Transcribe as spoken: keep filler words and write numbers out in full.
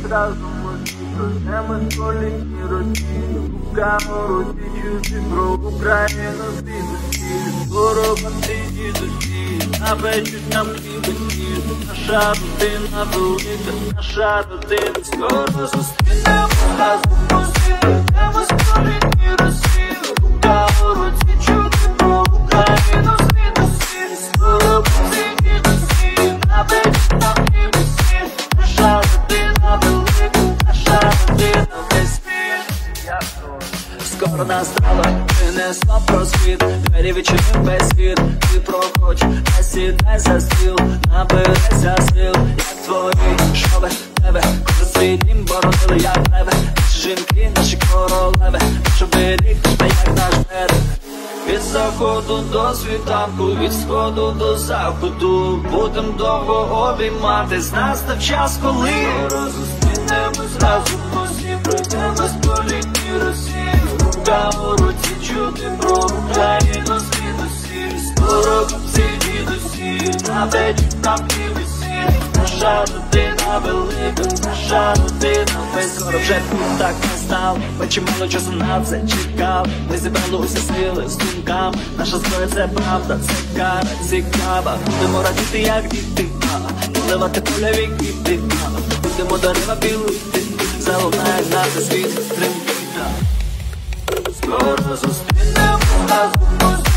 разом усі прожнемо столітні роки. Руками в руці чути про Україну звідусі. Скоро бати дідусі, напечуть нам хлібості. Наша родина велика, наша родина. Скоро зустрінемо разом усі прожнемо столітні роки. Руками в руці чути про Україну звідусі. Скоро бати дідусі, напечуть нам хлібості. Наша родина велика, наша родина весь світ. Скоро настало, принесла просвіт, двері відчинив весь світ. Ти проходь, не сідай за стіл, наберися сил, як твої, що без тебе. Кожен свій дім боронили, як тебе. Наші жінки, наші королеви, щоб беріг тебе, як наш берег. Від заходу до світанку, від сходу до заходу, будем довго обійматись, настав час, коли розустрінемось разом усі, пройдемо столітні Росії. Руками в руці чути про Україну звідусі. Скоро всі дідусі, напечуть нам хлібості. Наша родина велика, наша родина весь. Скоро вже тут так настав, ми чимало часу на це чекав. Ми зібрали усі сили з думками, наша зброя це правда, це кара цікава. Будемо радіти, як діти, поливати польові квіти. Будемо дерева білити, залунає наш світ трембіта. Скоро зустрінемо разом.